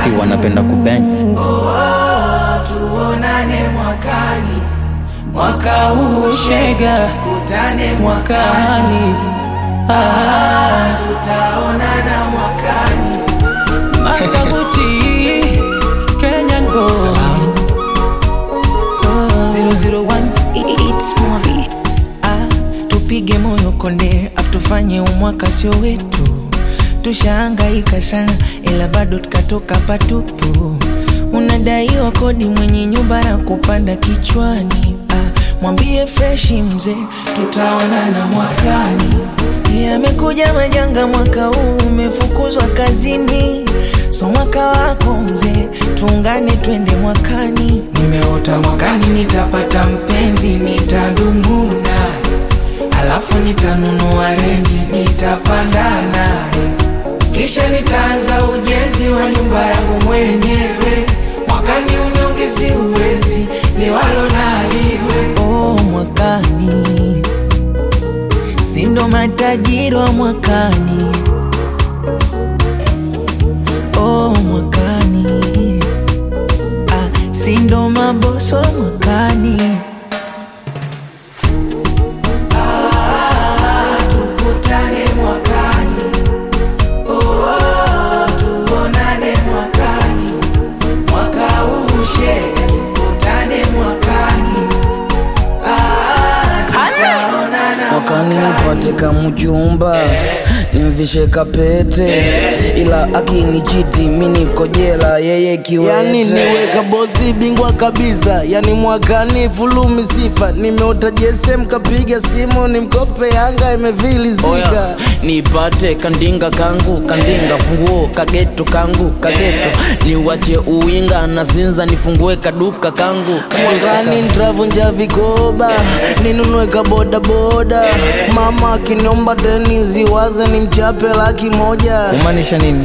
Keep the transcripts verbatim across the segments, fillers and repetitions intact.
si wanapenda kubang. Oh, oh, tuonane mwakani, mwaka huu shega, kutane mwakani. Ah, tutaonana mwakani. Masaguti Kenyan boy zero zero one It's movie. Ah, tupige moyo konde, aftufanye umwaka sio wetu. Tushahangaika sana ila bado tukatoka patupu. Unadaiwa kodi mwenye nyumba na kupanda kichwani. Ah, mwambie freshi mzee, tutaonana mwakani. Yamekuja majanga mwaka huu, umefukuzwa kazini. So mwaka wako mzee, tuungane twende mwakani. Nimeota mwakani nitapata mpenzi, nitadumu naye, alafu nitanunua renji, nitapanda naye, kisha nitaanza ujenzi wa nyumba yangu mwenyewe. Mwakani unyonge siwezi, liwalo na liwe. Oh, mwakani sindo matajiri wa mwakani. Oh, mwakani ah, sindo maboso mwakani. Ah, tukutane mwakani. Oh, oh, tuonane mwakani. Mwaka huu shega, tukutane mwakani. Ah, tutaonana mwakani. mwakani. Nipate kamjumba nimvishe kapete, ila akinichiti mimi niko jela, yeye kiwete. Yani niweka bosi bingwa kabisa, yani mwakani fulumi sifa. Nimeota J S M kapiga simu, nimkope Yanga imevilizika. Oya, nipate kandinga kangu, kandinga funguo kageto kangu, kageto niwache uwinga na zinza, nifungue kaduka kangu. Mwakani nitravunja vikoba, ninunue kaboda boda. Mama akiniomba deni ziwaze ni mchape laki moja. Kumaanisha nini?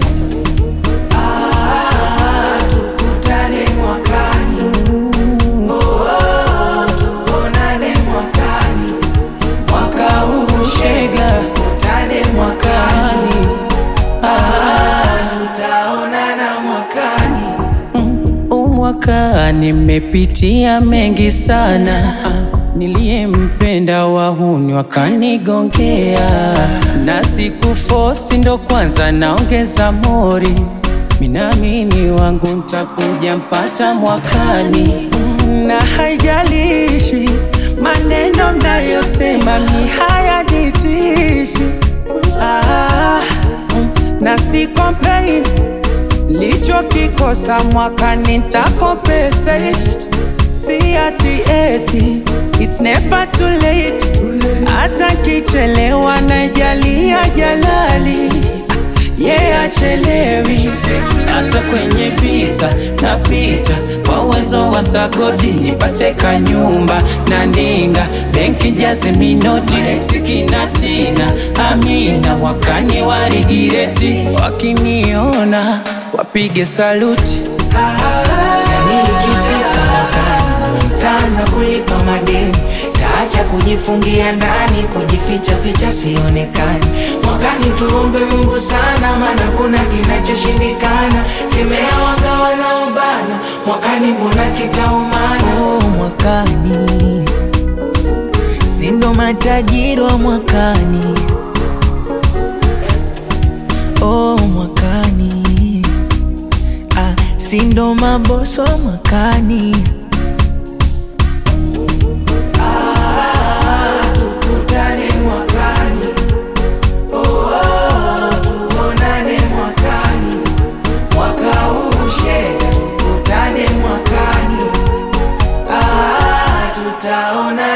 Ah, tukutane mwakani. Oh, oh, tuonane mwakani. Mwaka huu shega, kutane mwakani. Ah, tutaonana mwakani. Umwaka nimepitia mengi sana. Niliyempenda wahuni wakanigongea, na siku fosi ndo kwanza naongeza mori. Minamini wangu ntakuja mpata mwakani, na haijalishi maneno nayosema mi hayanitishi. Ah, na si complain, licho kikosa mwakani ntakompensate. Si ati eti it's never too late, hata kichelewa najalia jalali. Ye yeah, achelewi hata kwenye visa napita, kwa uwezo wa sagodi nipate kanyumba na ndinga, benki jaze minoti exikina tina. Amina wakani warigireti, wakiniona wapige saluti. Yani ikifika mwakani, nitaanza kulipa madeni, taacha kujifungia ndani, kujificha ficha sionekani. Mwakani tuombe Mungu sana, maana kuna kinachoshindikana. Kemea wanga wanaobana, mwakani mbona kitaumana. Oh, mwakani sindo matajiri wa mwakani. Oh, mwakani ah, sindo maboso mwakani. Ah, tukutane mwakani. Oh, oh, tuonane mwakani. Mwaka huu shega, tukutane mwakani. Ah, tutaona